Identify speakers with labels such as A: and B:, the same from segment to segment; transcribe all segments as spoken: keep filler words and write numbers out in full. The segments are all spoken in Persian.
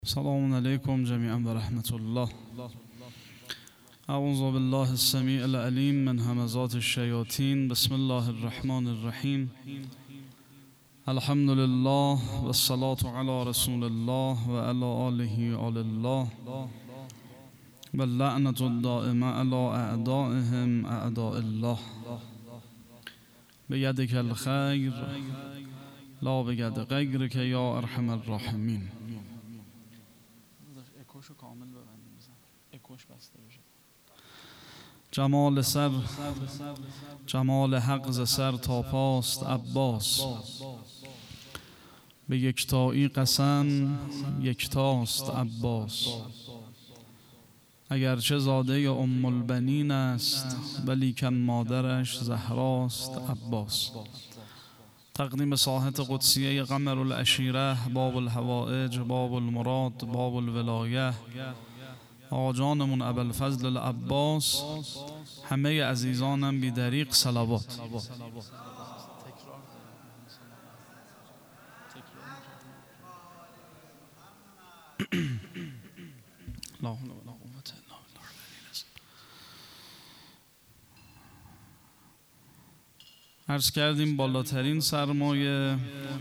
A: السلام عليكم جميعا ورحمة الله. أعوذ بالله السميع العليم من همزات الشياطين. بسم الله الرحمن الرحيم. الحمد لله والصلاة على رسول الله وعلى آله وآل الله واللعنة الدائمة على أعدائهم أعداء الله. بيدك الخير لا بيد غيرك يا أرحم الراحمين. جمال سر جمال حق ز سر تا پاست عباس، به یکتایی قسم یکتاست عباس. اگرچه زاده ام البنین است ولیکن مادرش زهراست عباس. تقدیم ساحت قدسیه قمر العشیره، باب الحوائج، باب المراد، باب الولایه، آجانمون ابوالفضل العباس، همه عزیزانم بی دریغ صلوات. عرض کردیم بالاترین سرمایه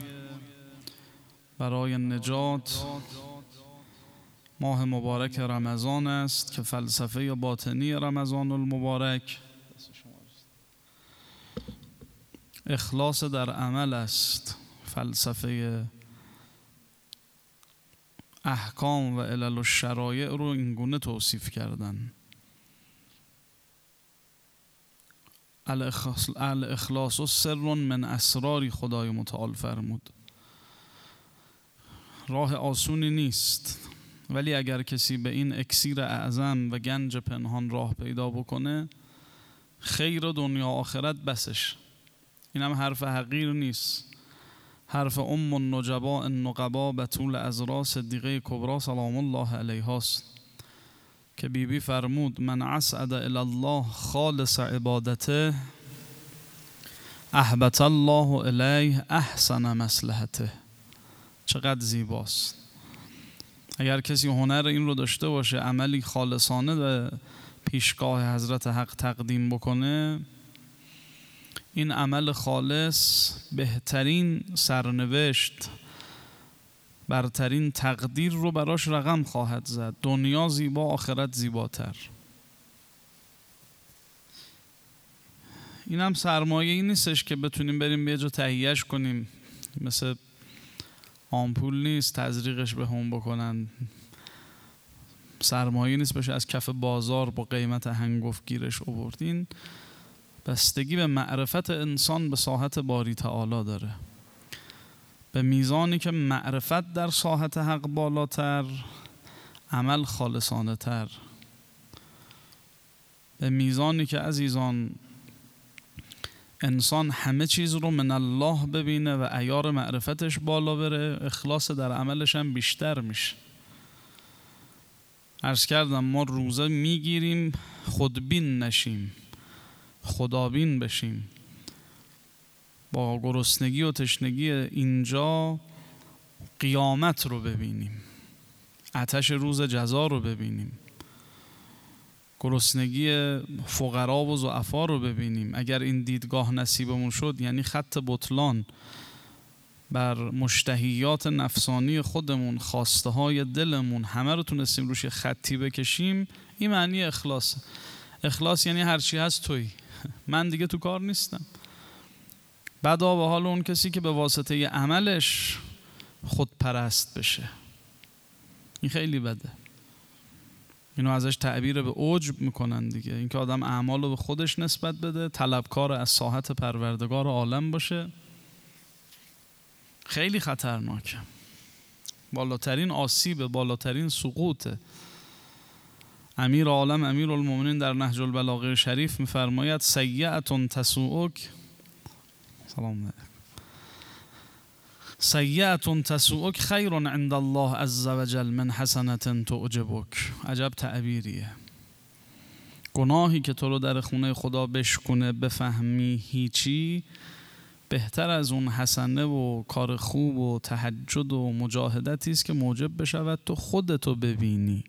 A: برای نجات ماه مبارک رمضان است که فلسفه باطنی رمضان المبارک اخلاص در عمل است. فلسفه احکام و علل و شرایع رو اینگونه توصیف کردن: الاخلاص سر من اسراری. خدای متعال فرمود راه آسونی نیست، ولی اگر کسی به این اکسیر اعظم و گنج پنهان راه پیدا بکنه، خیر دنیا آخرت بسش. این هم حرف حقیر نیست، حرف ام النجبا النقبا بتول عذرا صدیقه کبرا سلام الله علیها است که بی بی فرمود: من اسعد الی الله خالص عبادته احبط الله الیه احسن مصلحته. چقدر زیباست. اگر کسی هنر این رو داشته باشه، عملی خالصانه به پیشگاه حضرت حق تقدیم بکنه، این عمل خالص بهترین سرنوشت، برترین تقدیر رو براش رقم خواهد زد. دنیا زیبا، آخرت زیباتر. این هم سرمایه ای نیستش که بتونیم بریم به یه جا تهیهش کنیم، مثل آمپول نیست تزریقش به هم بکنن. سرمایه نیست بشه از کف بازار با قیمت هنگفت گیرش آوردین. بستگی به معرفت انسان به ساحت باری تعالی داره. به میزانی که معرفت در ساحت حق بالاتر، عمل خالصانه تر. به میزانی که عزیزان انسان همه چیز رو من الله ببینه و عیار معرفتش بالا بره، اخلاص در عملش هم بیشتر میشه. عرض کردم ما روزه میگیریم خودبین نشیم، خدابین بشیم. با گرسنگی و تشنگی اینجا قیامت رو ببینیم، آتش روز جزا رو ببینیم، گرسنگی فقرا و ضعفا رو ببینیم. اگر این دیدگاه نصیبمون شد، یعنی خط بطلان بر مشتهیات نفسانی خودمون، خواسته های دلمون، همه رو تونستیم روش خطی بکشیم، این معنی اخلاص. اخلاص یعنی هرچی هست توی من دیگه تو کار نیستم. بدا به حال اون کسی که به واسطه عملش خودپرست بشه، این خیلی بده. اینو ازش تعبیر به عجب میکنن دیگه. اینکه آدم اعمال رو به خودش نسبت بده، طلبکار از ساحت پروردگار عالم باشه، خیلی خطرناکه. بالاترین آسیب، بالاترین سقوطه. امیر عالم امیر المؤمنین در نهج البلاغه شریف میفرماید: سیئة تسوءک سلام علیکم سیئة تسوءک خیر عند الله عز وجل من حسنة تعجبک. عجب تعبیریه. گناهی که تو رو در خونه خدا بشکنه، بفهمی هیچی، بهتر از اون حسنه و کار خوب و تهجد و مجاهدتی است که موجب بشود تو خودتو ببینی.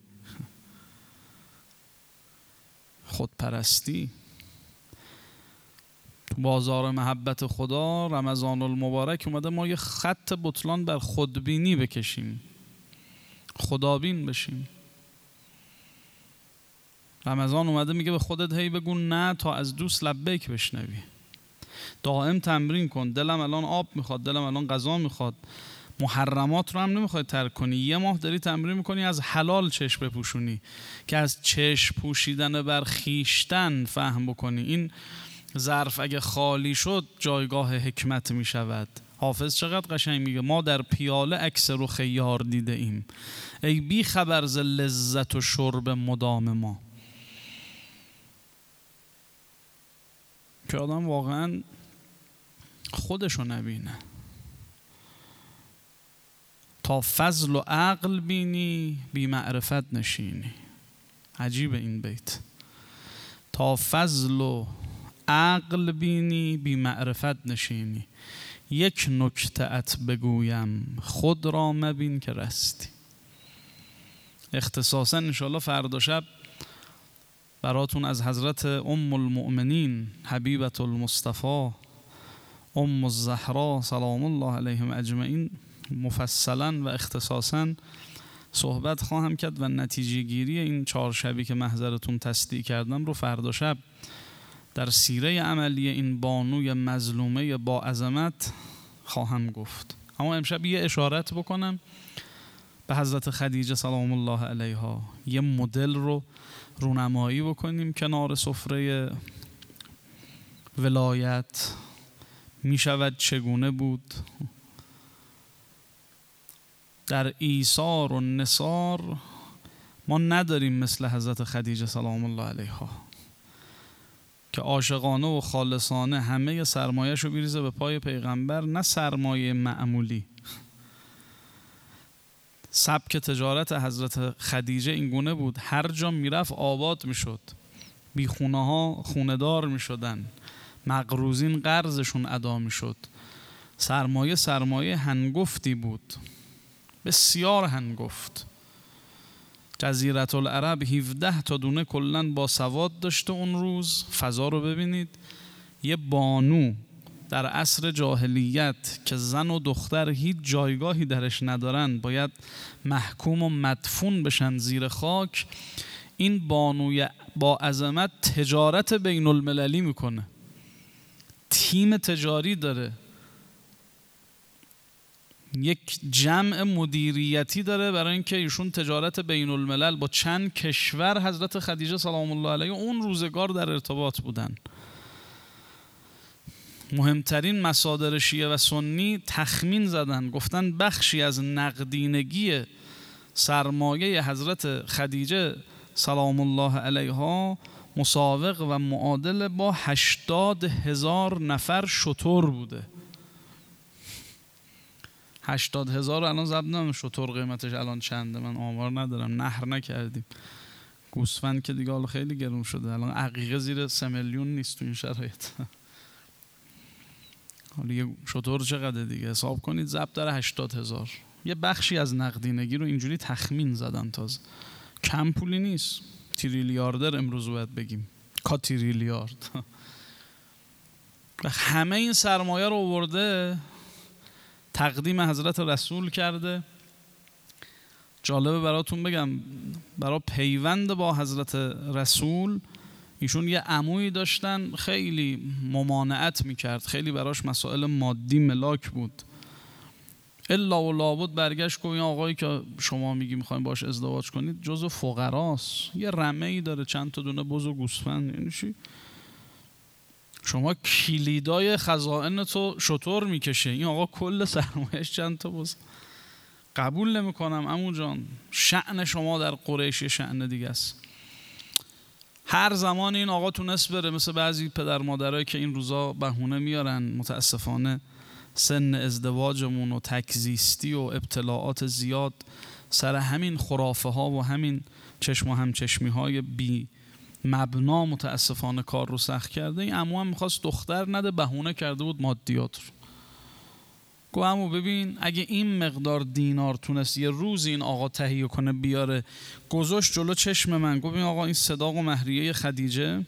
A: خودپرستی. تو بازار محبت خدا رمضان المبارک اومده ما یه خط بطلان بر خودبینی بکشیم، خدابین بشیم. رمضان اومده میگه به خودت هی بگو نه تا از دوست لبیک بشنوی. دائم تمرین کن. دلم الان آب میخواد، دلم الان غذا میخواد. محرمات رو هم نمیخوای ترک کنی. یه ماه داری تمرین میکنی از حلال چشم بپوشونی که از چشم پوشیدن بر خیشتن فهم بکنی. این ظرف اگه خالی شد جایگاه حکمت میشود. حافظ چقدر قشنگ میگه ما در پیاله اکثر و خیار دیده ایم، ای بی خبر ز لذت و شرب مدام ما. که آدم واقعا خودشو نبینه. تا فضل و عقل بینی بی معرفت نشینی. عجیب این بیت. تا فضل و عقل بینی بی معرفت نشینی. یک نکته ات بگویم خود را مبین که رستی. اختصاصا انشاءالله فردا شب براتون از حضرت ام المؤمنین حبیبت المصطفى ام الزهرا سلام الله علیهم اجمعین مفصلا و اختصاصا صحبت خواهم کرد و نتیجه گیری این چهار شبی که محضرتون تصدیق کردم رو فردا شب در سیره عملی این بانوی مظلومه با عظمت خواهم گفت. اما امشب یه اشارت بکنم به حضرت خدیجه سلام الله علیها، یه مدل رو رونمایی بکنیم کنار سفره ولایت. می شود چگونه بود در ایثار و نثار ما نداریم مثل حضرت خدیجه سلام الله علیها که عاشقانه و خالصانه همه سرمایه‌اش رو بریزه به پای پیغمبر. نه سرمایه معمولی. سبک تجارت حضرت خدیجه این گونه بود، هر جا میرفت آباد میشد، بی خونه ها خونه دار میشدن، مقروضین قرضشون ادا میشد. سرمایه سرمایه هنگفتی بود، بسیار هنگفت. جزیره العرب هفده تا دونه کلن با سواد داشته اون روز. فضا رو ببینید. یه بانو در عصر جاهلیت که زن و دختر هیچ جایگاهی درش ندارن، باید محکوم و مدفون بشن زیر خاک. این بانوی با عظمت تجارت بین المللی میکنه، تیم تجاری داره، یک جمع مدیریتی داره برای اینکه ایشون تجارت بین الملل با چند کشور حضرت خدیجه سلام الله علیها اون روزگار در ارتباط بودن. مهمترین مصادر شیعه و سنی تخمین زدن، گفتن بخشی از نقدینگی سرمایه حضرت خدیجه سلام الله علیها مساوق و معادل با هشتاد هزار نفر شتر بوده. هشتاد هزار الان ضبط نمیشه شتر قیمتش الان چنده، من آمار ندارم، نحر نکردیم. گوسفند که دیگه حالا خیلی گرون شده، الان عقیقه زیر سه میلیون نیست تو این شرایط. حالا یه شتر چقدر دیگه حساب کنید، ضبط داره هشتاد هزار. یه بخشی از نقدینگی رو اینجوری تخمین زدن، تازه کم پولی نیست. تریلیاردر امروز باید بگیم، کا تریلیارد. و همه این سرمایه رو آورده تقدیم حضرت رسول کرده. جالبه براتون بگم، برای پیوند با حضرت رسول ایشون یه عمویی داشتن خیلی ممانعت میکرد، خیلی براش مسائل مادی ملاک بود. الا و لابد برگشت که این آقایی که شما میگی میخوایم باش ازدواج کنید جزو فقراست، یه رمه‌ای داره، چند تا دونه بز و گوسفند. یعنی چی؟ شما کلیدای خزائن تو شطور میکشه، این آقا کل سرمایه‌اش چند تا بز. قبول نمیکنم عمو جان، شأن شما در قریش شأن دیگه است. هر زمان این آقا تونست بره، مثل بعضی پدر مادرایی که این روزا بهونه میارن، متاسفانه سن ازدواجمون و تکزیستی و ابتلاعات زیاد سر همین خرافه ها و همین چشم و همچشمی های بی مبنا متاسفانه کار رو سخت کرده. این عمو هم میخواست دختر نده، بهونه کرده بود مادیات رو. گفت عمو ببین اگه این مقدار دینار تونست یه روز این آقا تهیه کنه بیاره، گذاشت جلو چشم من، گفت این آقا این صداق و مهریه خدیجه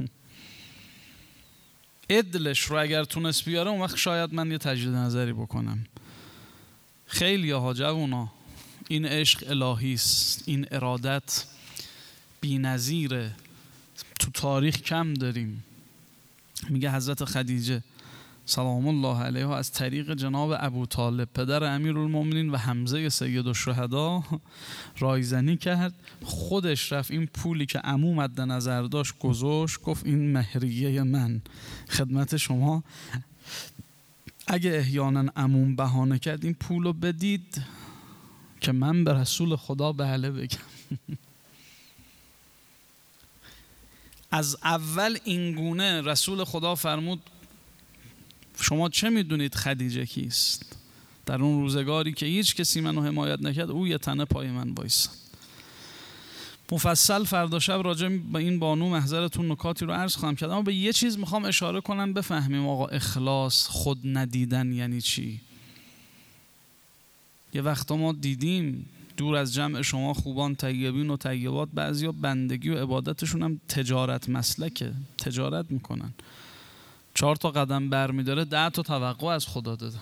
A: عدلش رو اگر تونست بیاره اون وقت شاید من یه تجدید نظری بکنم. خیلی ها جوونا این عشق الهی است، این ارادت بی‌نظیره، تو تاریخ کم داریم. میگه حضرت خدیجه سلام الله علیها از طریق جناب ابو طالب پدر امیرالمومنین و حمزه سید الشهدا رایزنی کرد، خودش رفت این پولی که عمو مد نظر داشت گذاشت، گفت این مهریه من خدمت شما، اگه احیانا عموم بهانه کرد این پولو بدید که من به رسول خدا بله بگم. از اول اینگونه رسول خدا فرمود شما چه میدونید خدیجه کیست؟ در اون روزگاری که هیچ کسی منو حمایت نکرد او یه تنه پای من وایساد. مفصل فردا شب راجع به این بانو محضرتون نکاتی رو عرض خواهم کرد، اما به یه چیز میخوام اشاره کنم بفهمیم آقا اخلاص، خود ندیدن یعنی چی. یه وقتا ما دیدیم دور از جمع شما خوبان طیبین و طیبات بعضیا بندگی و عبادتشون هم تجارت مسلکه، تجارت میکنن، چهار تا قدم بر میداره ده تا توقع از خدا داده.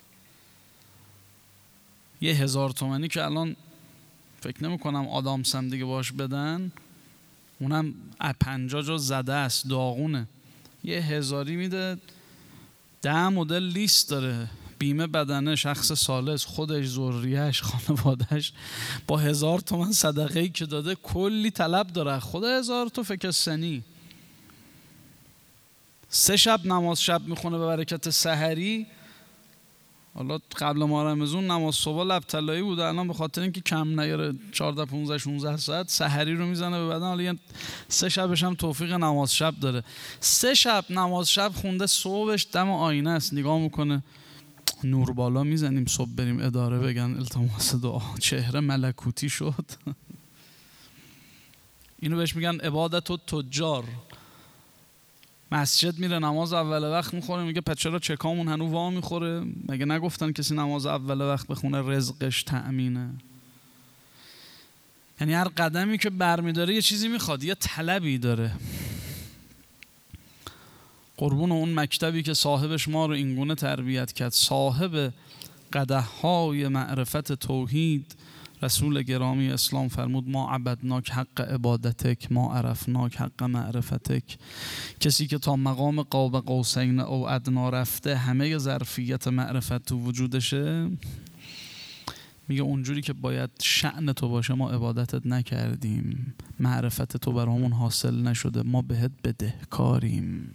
A: یه هزار تومنی که الان فکر نمی کنم آدم سم دیگه باش بدن، اونم پنجا جا زده است، داغونه. یه هزاری میده، ده مدل لیست داره، بیمه بدنه، شخص ثالث، خودش، ذریه‌اش، خانوادهش، با هزار تومن صدقه‌ای که داده کلی طلب داره. خدا هزار تو فکر سنی سه شب نماز شب میخونه به برکت سحری. حالا قبل ما رمضان نماز صبح لب طلایی بوده، الان به خاطر اینکه کم نیاره چهارده پانزده شانزده ساعت سحری رو میزنه به بدن. حالا یعنی سه شبش هم توفیق نماز شب داره. سه شب نماز شب خونده، صبحش دم آینه است نگاه میکنه، نور بالا میزنیم صبح بریم اداره بگن التماس دعا، چهره ملکوتی شد. اینو بهش میگن عبادت و تجار. مسجد میره نماز اول وقت میخوره، میگه پس چرا چکامون هنو وا میخوره؟ مگه نگفتن کسی نماز اول وقت بخونه رزقش تأمینه؟ یعنی هر قدمی که برمیداره یه چیزی میخواد، یه طلبی داره. قربون اون مکتبی که صاحبش ما رو اینگونه تربیت کرد، صاحب قدح‌های معرفت توحید، رسول گرامی اسلام فرمود ما عبدناک حق عبادتک ما عرفناک حق معرفتک. کسی که تا مقام قاب قوسین او ادنا رفته همه ظرفیت معرفت تو وجودشه، میگه اونجوری که باید شأن تو باشه ما عبادتت نکردیم، معرفت تو برامون حاصل نشده، ما بهت بدهکاریم.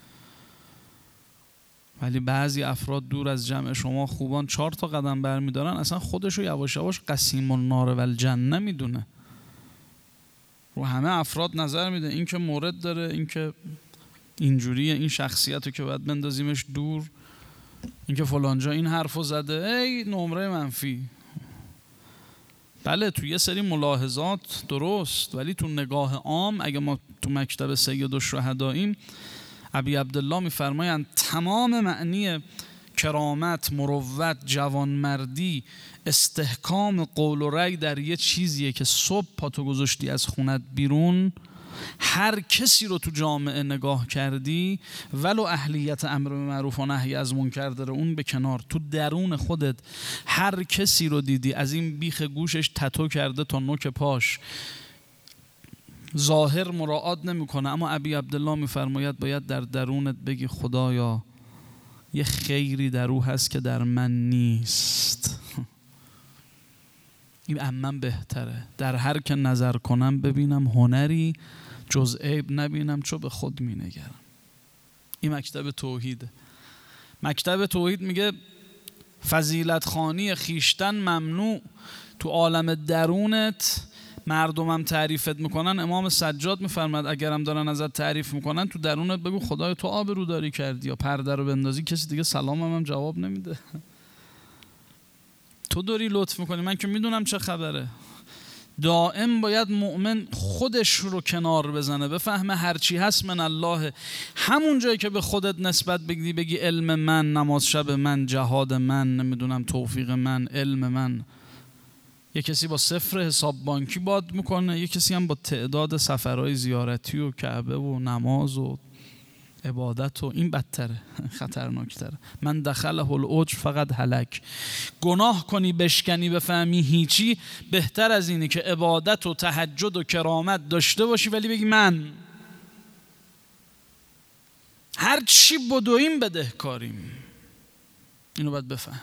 A: ولی بعضی افراد دور از جمع شما خوبان چهار تا قدم برمیدارن، اصلا خودشو یواش یواش قسیم النار و الجنه میدونه، رو همه افراد نظر میده، این که مورد داره، این که اینجوریه، این شخصیتو که باید بندازیمش دور، این که فلانجا این حرفو زده، ای نمره منفی. بله تو یه سری ملاحظات درست، ولی تو نگاه عام اگه ما تو مکتب سید الشهداییم، ابی عبدالله میفرمایند تمام معنی کرامت، مروت، جوانمردی، استحکام قول و رأی در یه چیزیه که صبح پاتو گذاشتی از خونت بیرون، هر کسی رو تو جامعه نگاه کردی ولو اهلیت امر به معروف و نهی از منکر داره اون به کنار، تو درون خودت هر کسی رو دیدی از این بیخ گوشش تتو کرده تا نوک پاش، ظاهر مراعات نمیکنه، اما ابی عبدالله میفرماید باید در درونت بگی خدایا یه خیری در او هست که در من نیست. این امن بهتره، در هر که نظر کنم ببینم هنری جز عیب نبینم چو به خود مینگرم. این مکتب توحیده. مکتب توحید میگه فضیلت خوانی خیشتن ممنوع، تو عالم درونت مردمم تعریفت میکنن. امام سجاد میفرماد اگرم دارن ازت تعریف میکنن تو درونت بگو خدای تو آبروداری کردی، یا پرده رو بندازی کسی دیگه سلامم هم جواب نمیده. تو داری لطف میکنی، من که میدونم چه خبره. دائم باید مؤمن خود خودش رو کنار بزنه، بفهمه هرچی هست من الله. همون جایی که به خودت نسبت بگی بگی علم من، نماز شب من، جهاد من، نمیدونم توفیق من، علم من. یه کسی با صفر حساب بانکی باد میکنه، یه کسی هم با تعداد سفرهای زیارتی و کعبه و نماز و عبادت و این بدتره، خطرناکتره. من دخله العجب فقط هلک. گناه کنی بشکنی بفهمی هیچی بهتر از اینه که عبادت و تهجد و کرامت داشته باشی ولی بگی من هر چی بدویم بدهکاریم. اینو باید بفهمیم.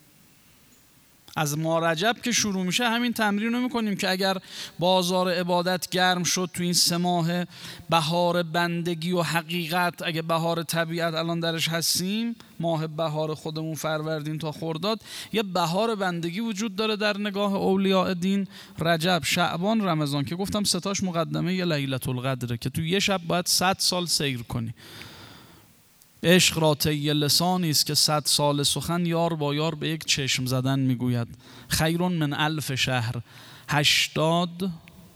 A: از ما رجب که شروع میشه همین تمرین رو میکنیم که اگر بازار عبادت گرم شد تو این سه ماه بهار بندگی و حقیقت، اگه بهار طبیعت الان درش هستیم، ماه بهار خودمون فروردین تا خرداد، یه بهار بندگی وجود داره در نگاه اولیاء دین. رجب، شعبان، رمضان که گفتم ستاش مقدمه یه لیلة القدره که تو یه شب باید صد سال سیر کنی. عشق را طی لسانی است که صد سال سخن یار با یار به یک چشم زدن میگوید. خیرون من الف شهر. هشتاد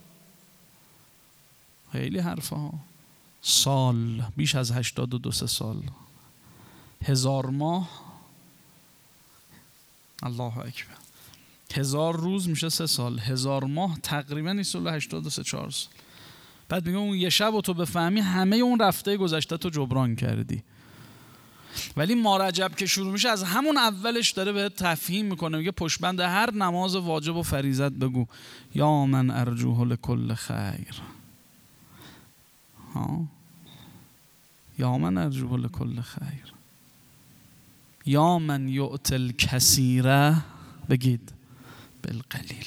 A: خیلی حرفه ها. سال بیش از هشتاد و دو سه سال. هزار ماه، الله اکبر، هزار روز میشه سه سال، هزار ماه تقریبا این سال هشتاد و سه چهار سال. بعد میگم اون یه شب و تو بفهمی همه اون رفته گذشته تو جبران کردی. ولی ما رجب که شروع میشه از همون اولش داره به تفهیم میکنه، میگه پشبند هر نماز واجب و فریضت بگو یا من ارجوه لکل خیر. ها یا من ارجوه لکل خیر، یا من یؤتی الکثیر بگید بالقلیل.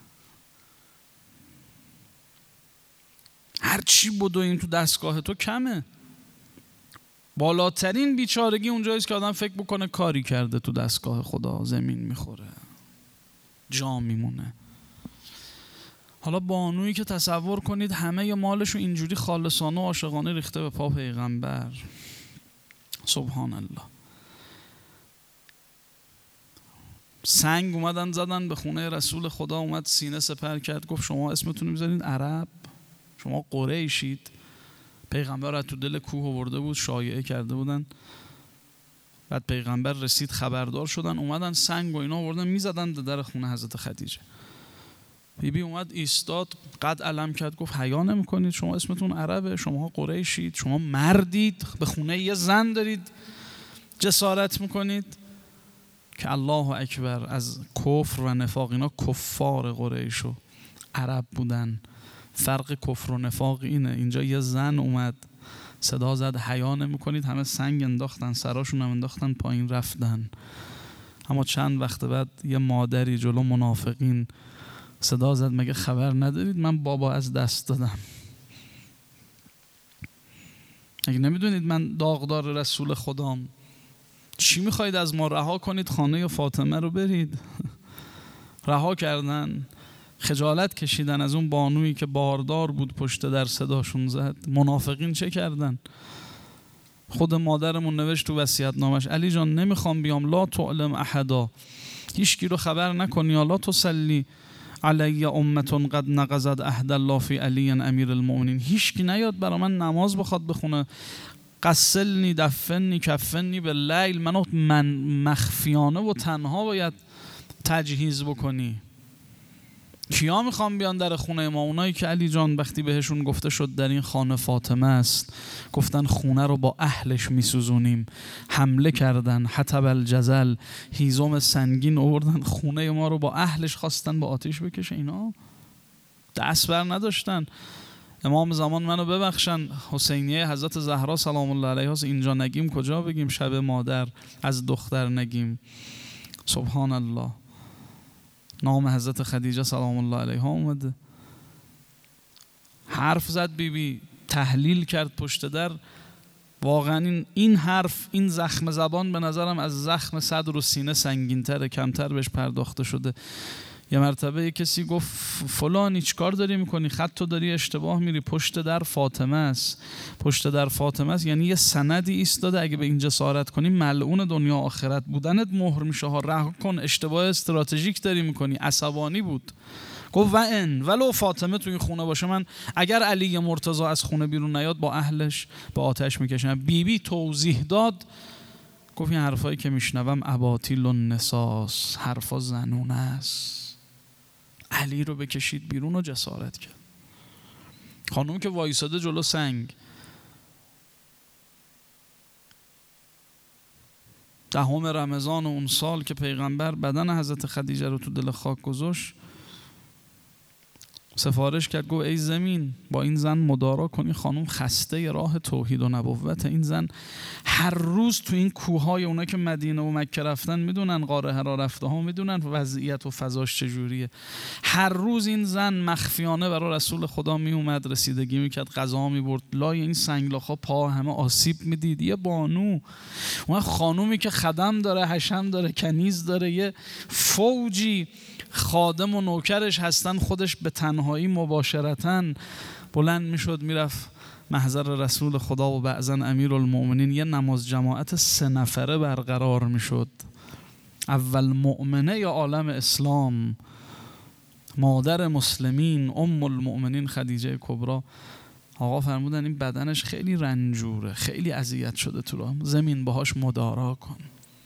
A: هر چی بدویم تو دستگاه تو کمه. بالاترین بیچارگی اونجاییست که آدم فکر بکنه کاری کرده تو دستگاه خدا، زمین میخوره، جا میمونه. حالا بانویی که تصور کنید همه مالشو اینجوری خالصانه و عاشقانه ریخته به پا پیغمبر، سبحان الله. سنگ اومدن زدن به خونه رسول خدا، اومد سینه سپر کرد، گفت شما اسمتون میذارین عرب، شما قریشید. پیغمبر از تو دل کوه آورده بود، شایعه کرده بودن. بعد پیغمبر رسید، خبردار شدن، اومدن سنگ و اینا آوردن میزدن در خونه حضرت خدیجه. بی بی اومد ایستاد، قد علم کرد، گفت حیا نمی‌کنید؟ شما اسمتون عربه، شما قریشید، شما مردید، به خونه یه زن دارید جسارت میکنید. که الله اکبر، از کفر و نفاق، اینا کفار قریش و عرب بودن. فرق کفر و نفاق اینه. اینجا یه زن اومد صدا زد حیا نمی‌کنید، همه سنگ انداختن، سراشون هم انداختن پایین رفتن. اما چند وقت بعد یه مادری جلو منافقین صدا زد، مگه خبر ندارید من بابا از دست دادم؟ اگه نمیدونید من داغدار رسول خدام، چی میخواید از ما؟ رها کنید خانه فاطمه رو برید. رها کردن، خجالت کشیدن از اون بانویی که باردار بود پشت در صداشون زد. منافقین چه کردن؟ خود مادرمون نوشت تو وصیت‌نامش، علی جان نمیخوام بیام، لا تعلم احدا، هیچ کی رو خبر نکنی، لا تسلی علی امت قد نقضت عهد الله فی علی امیر المؤمنین، هیچ کی نیاد برا من نماز بخواد بخونه، قسلنی دفنی کفنی باللیل، منو من مخفیانه و تنها باید تجهیز بکنی. کیا میخوام بیان در خونه ما؟ اونایی که علی جان وقتی بهشون گفته شد در این خانه فاطمه است، گفتن خونه رو با اهلش میسوزونیم، حمله کردن، حطب الجزل، هیزم سنگین آوردن خونه ما رو با اهلش خواستن با آتش بکشه. اینا دست بر نداشتن. امام زمان منو ببخشن، حسینیه حضرت زهرا سلام الله علیها اینجا نگیم کجا بگیم؟ شب مادر از دختر نگیم. سبحان الله. نام حضرت خدیجه سلام الله علیها اومده. حرف زد بی بی، تحلیل کرد پشت در. واقعا این, این حرف، این زخم زبان به نظرم از زخم صدر و سینه سنگین تره، کمتر بهش پرداخته شده. یه مرتبه کسی گفت فلانی چیکار داری میکنی؟ خط تو داری اشتباه میری، پشت در فاطمه است. پشت در فاطمه است یعنی یه سندی ایستاده، اگه به این جسارت کنی ملعون دنیا آخرت بودنت مهر میشه ها. رها کن، اشتباه استراتژیک داری میکنی. عصبانی بود، گفت و ان ولو فاطمه تو این خونه باشه، من اگر علی مرتضی از خونه بیرون نیاد با اهلش با آتش میکشم. بی بی توضیح داد، گفت این حرفایی که میشنوم اباطیل النساس، حرفا زنونه است. علی رو بکشید بیرون و جسارت کرد. خانم که وایساده جلو سنگ، دهم رمضان اون سال که پیغمبر بدن حضرت خدیجه رو تو دل خاک گذاشت، سفارش کرد، گفت ای زمین با این زن مدارا کنی. خانم خسته راه توحید و نبوت. این زن هر روز تو این کوههای، اونا که مدینه و مکه رفتن میدونن، غار حرا رفته ها میدونن وضعیت و فضاش چجوریه. هر روز این زن مخفیانه برای رسول خدا میومد، رسیدگی میکرد، غذا میبرد. لای این سنگلاخا پا همه آسیب میدید. یه بانو، اون خانومی که خدم داره، حشم داره، کنیز داره، یه فوجی خادم و نوکرش هستن، خودش به تنهایی مباشرتاً بلند میشد میرفت محضر رسول خدا و بعضاً امیرالمؤمنین. یه نماز جماعت سه نفره برقرار میشد. اول مؤمنه یا عالم اسلام، مادر مسلمین، ام المؤمنین خدیجه کبری. آقا فرمودن این بدنش خیلی رنجوره، خیلی اذیت شده تو راه، زمین باهاش مدارا کن.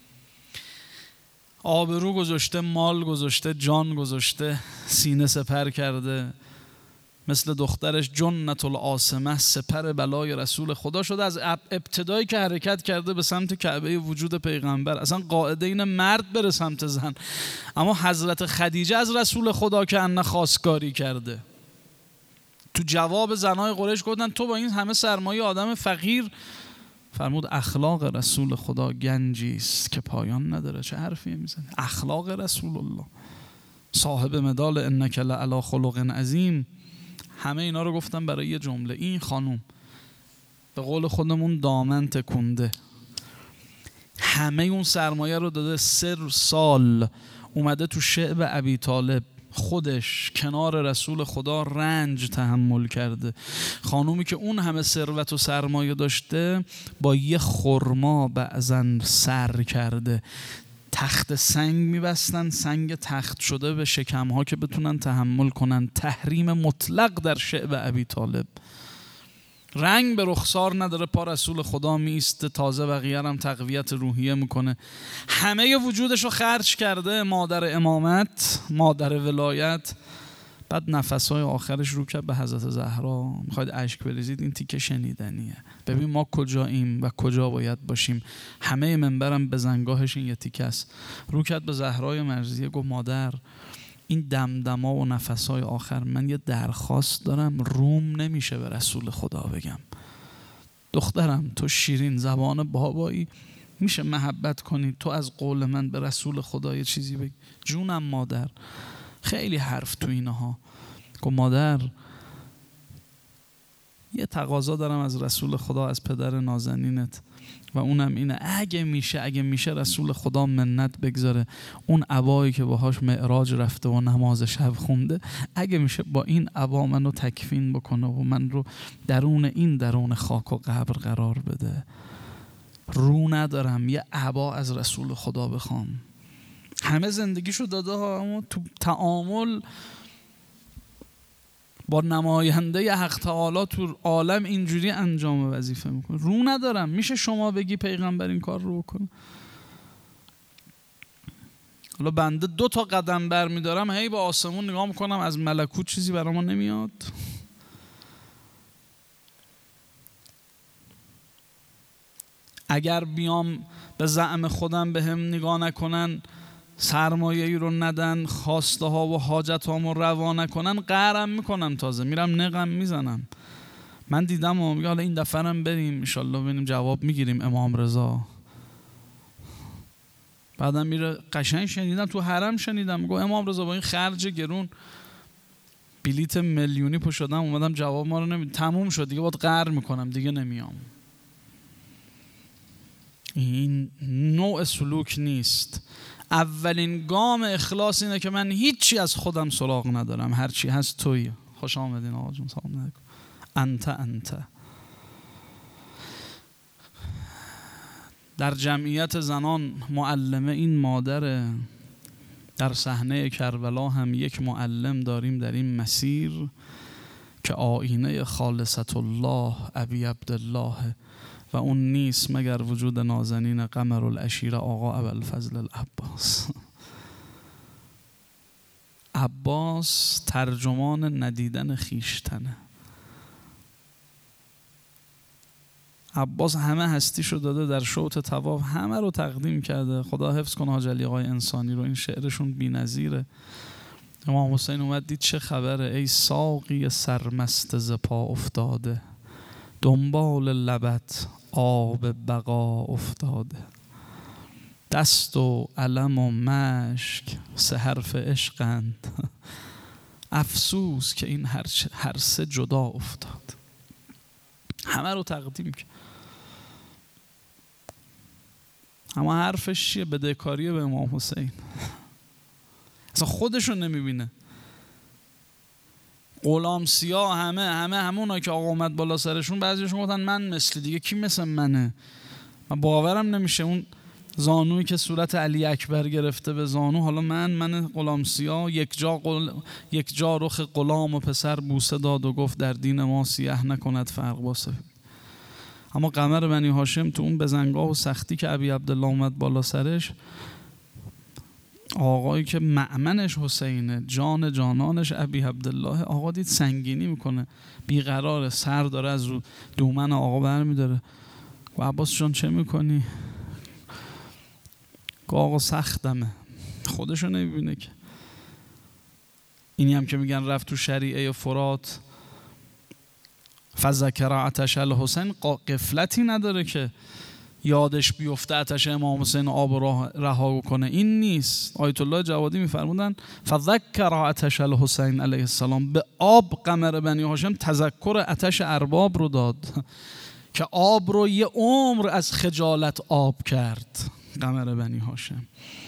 A: آبرو گذاشته، مال گذاشته، جان گذاشته، سینه سپر کرده، مثل دخترش جنت العاصمه، سپر بلای رسول خدا شده. از ابتدایی که حرکت کرده به سمت کعبه وجود پیغمبر، اصلا قاعده این مرد بره سمت زن، اما حضرت خدیجه از رسول خدا که ان خواستگاری کرده. تو جواب زنای قریش گفتن تو با این همه سرمایه آدم فقیر، فرمود اخلاق رسول خدا گنجی است که پایان نداره. چه حرفی میزنه؟ اخلاق رسول الله، صاحب مدال انک لعلی خلق عظیم. همه اینا رو گفتم برای یه جمله. این خانوم به قول خودمون دامن تکونده، همه اون سرمایه رو داده، سه سال اومده تو شعب ابی طالب، خودش کنار رسول خدا رنج تحمل کرده. خانومی که اون همه ثروت و سرمایه داشته با یه خرما بعضن سر کرده. تخت سنگ میبستن، سنگ تخت شده به شکمها که بتونن تحمل کنن. تحریم مطلق در شعب ابی طالب. رنگ به رخسار نداره، پا رسول خدا میسته، تازه بقیه هم تقویت روحیه میکنه. همه وجودش رو خرج کرده، مادر امامت، مادر ولایت. بعد نفسهای آخرش رو کرد به حضرت زهرا. میخواید اشک بریزید؟ این تیکه شنیدنیه. ببین ما کجاییم و کجا باید باشیم. همه منبرم به زنگاهش این یه تیکه است. رو کرد به زهرای مرضیه، گفت مادر این دمدما و نفسهای آخر، من یه درخواست دارم، روم نمیشه به رسول خدا بگم. دخترم تو شیرین زبان بابایی، میشه محبت کنی تو از قول من به رسول خدا یه چیزی بگی؟ جونم مادر. خیلی حرف تو اینها. گفت مادر یه تقاضا دارم از رسول خدا، از پدر نازنینت، و اونم اینه اگه میشه اگه میشه رسول خدا منت بگذاره اون عبایی که باهاش معراج رفته و نماز شب خونده، اگه میشه با این عبا منو تکفین بکنه و من رو درون این درون خاک و قبر قرار بده. رو ندارم یه عبا از رسول خدا بخوام. همه زندگیشو داده ها، اما تو تعامل با نماینده حق تعالی تو عالم اینجوری انجام وظیفه میکنه. رو ندارم. میشه شما بگی پیغمبر این کار رو بکنه؟ حالا بنده دو تا قدم بر میدارم، هی با آسمون نگاه میکنم، از ملکوت چیزی برای ما نمیاد. اگر بیام به زعم خودم به هم نگاه نکنن، سرمایه ای رو ندن، خواسته ها و حاجت هامو روا نکنن، قهرم میکنم، تازه میرم نقم میزنم. من دیدم و میگه حالا این دفعه هم بریم انشالله ببینیم جواب میگیریم امام رضا. بعدم میره قشنگ شنیدم تو حرم، شنیدم میگه امام رضا با این خرج گرون بلیت میلیونی پشدم اومدم جواب ما رو نمیدم، تموم شد دیگه، باید قهر میکنم دیگه نمیام. این نوع سلوک نیست. اولین گام اخلاص اینه که من هیچی از خودم سراغ ندارم، هرچی هست تویی. خوش آمدین آقا جون، سلام علیکم. انت انت. در جمعیت زنان معلمه این مادره. در صحنه کربلا هم یک معلم داریم در این مسیر که آینه خالصت الله ابی عبدالله و اون نیست مگر وجود نازنین قمر العشیره آقا ابوالفضل العباس. عباس ترجمان ندیدن خیشتنه. عباس همه هستیشو داده در شوط طواف، همه رو تقدیم کرده. خدا حفظ کنه حاج علی آقای انسانی رو، این شعرشون بی‌نظیره. امام حسین اومد دید چه خبره، ای ساقی سرمست ز پا افتاده، دنبال لبت آب بقا افتاده، دست و علم و مشک سه حرف عشقند، افسوس که این هر سه جدا افتاد. همه رو تقدیم کرد. اما حرفش چیه؟ بدهکاریه به امام حسین. اصلا خودشو نمیبینه. غلام سیاه همه همه همونا که آقا اومد بالا سرشون، بعضیشون گفتن من مثل دیگه کی مثل منه؟ من باورم نمیشه اون زانویی که صورت علی اکبر گرفته به زانو، حالا من من غلام سیاه. یک جا قل... یک جا رخ غلام و پسر بوسه داد و گفت در دین ما سیاه نکند فرق با سفید. اما قمر بنی هاشم تو اون بزنگاه و سختی که ابی عبدالله اومد بالا سرش، آقایی که مأمنش حسینه، جان جانانش ابی عبدالله، آقا دید سنگینی میکنه، بیقراره، سر داره از رو دومن آقا برمیداره. و عباس جان چه میکنی؟ آقا سختمه. خودشو نمیبینه که. اینی هم که میگن رفت تو شریعه فرات فذکر عطش الحسین، غفلتی نداره که یادش بیفته عطش امام حسین آب رو رها کنه. این نیست. آیت الله جوادی میفرمودن فذکر عطش الحسین علیه السلام، به آب قمر بنی هاشم تذکر عطش ارباب رو داد که آب رو یه عمر از خجالت آب کرد قمر بنی هاشم.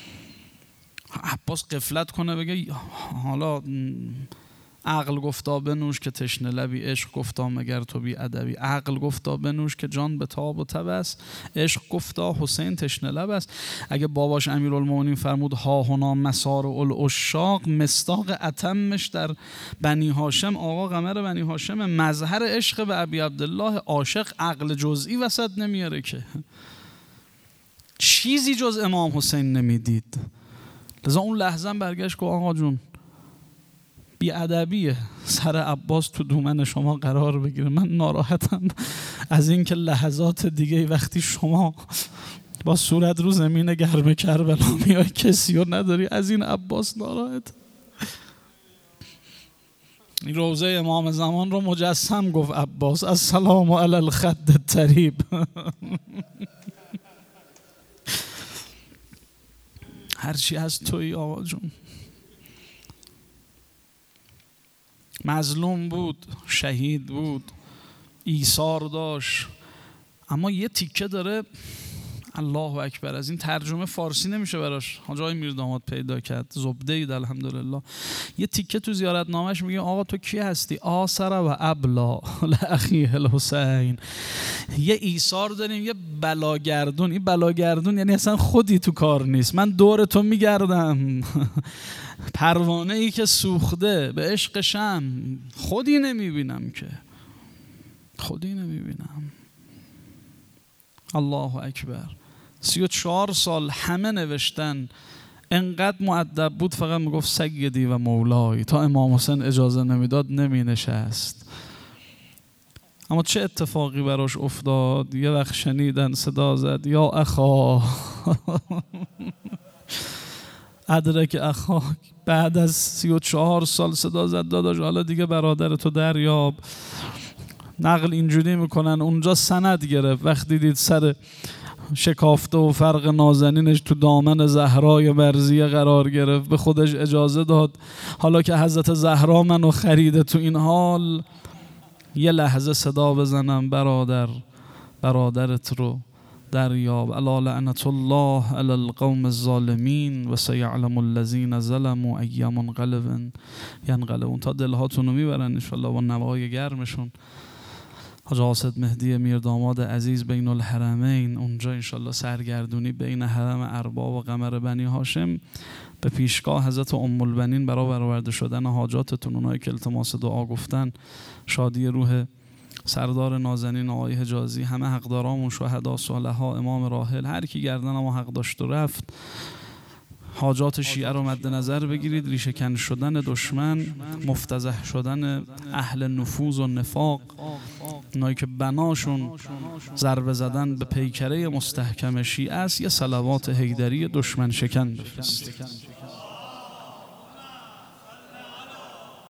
A: عباس غفلت کنه بگه حالا عقل گفتا بنوش که تشنه لبی، عشق گفتا مگر تو بی ادبی. عقل گفتا بنوش که جان به تاب و تب است، عشق گفتا حسین تشنه لب است. اگه باباش امیرالمومنین فرمود ها هنا مسار العشاق، مصداق اتمش در بنی هاشم آقا قمر بنی هاشم، مظهر عشق به ابی عبدالله عاشق. عقل جزئی وسط نمیاره که، چیزی جز امام حسین نمیدید. لذا اون لحظه برگشت که آقا جون بی‌ادبیه سر عباس تو دومن شما قرار بگیره. من ناراحتم از این که لحظات دیگه وقتی شما با صورت رو زمین گرم کربلا میای کسی رو نداری، از این عباس ناراحت. این روضه امام زمان رو مجسم گفت عباس، السلام علی الخد الطریب. هرچی از توی آقا جون. مظلوم بود، شهید بود، ایثار داشت، اما یه تیکه داره الله اکبر، از این ترجمه فارسی نمیشه براش. حاج آقای میرداماد پیدا کرد، زبده اید الحمدلله. یه تیکه تو زیارتنامه‌اش میگه آقا تو کی هستی؟ آثر و ابلا لاخیه الحسین. یه ایثار داریم، یه بلاگردون. این بلاگردون یعنی اصلا خودی تو کار نیست، من دور تو میگردم. پروانه ای که سوخته به عشق شم، خودی نمیبینم که، خودی نمیبینم. الله اکبر. سی و چهار سال همه نوشتن، انقدر مؤدب بود فقط میگفت سیدی و مولایی. تا امام حسین اجازه نمیداد نمی نشست. اما چه اتفاقی براش افتاد؟ یه وقت شنیدن صدا زد یا اخا ادرک اخا. بعد از سی و چهار سال صدا زد داداش حالا دیگه برادر تو دریاب. نقل اینجوری میکنن اونجا سند گرفت وقتی دید سر شکافته و فرق نازنینش تو دامن زهرای مرضیه قرار گرفت، به خودش اجازه داد حالا که حضرت زهرا منو خریده تو این حال یه لحظه صدا بزنم برادر برادرت رو دریاب. الا لعنت الله علی القوم الظالمین و سیعلم الذین ظلموا ای منقلب ینقلبون. تا دلهاتون رو میبرن ان شاء الله با نوای گرمشون. حاج قاصد مهدی میرداماد عزیز بین الحرمین، اونجا انشالله سرگردونی بین حرم ارباب و قمر بنی هاشم، به پیشگاه حضرت ام البنین برای برآورده شدن حاجاتتون، اونایی که التماس دعا گفتن، شادی روح سردار نازنین آقای حجازی، همه حقدارامون، شهدا، صالحا، امام راحل، هر کی گردن ما حق داشت و رفت، حاجات شیعه رو مد نظر بگیرید. ریشه کن شدن دشمن، مفتضح شدن اهل نفوذ و نفاق، اونایی که بناشون ضربه زدن به پیکره مستحکم شیعه است، یه صلوات حیدری دشمن شکن بفرستید.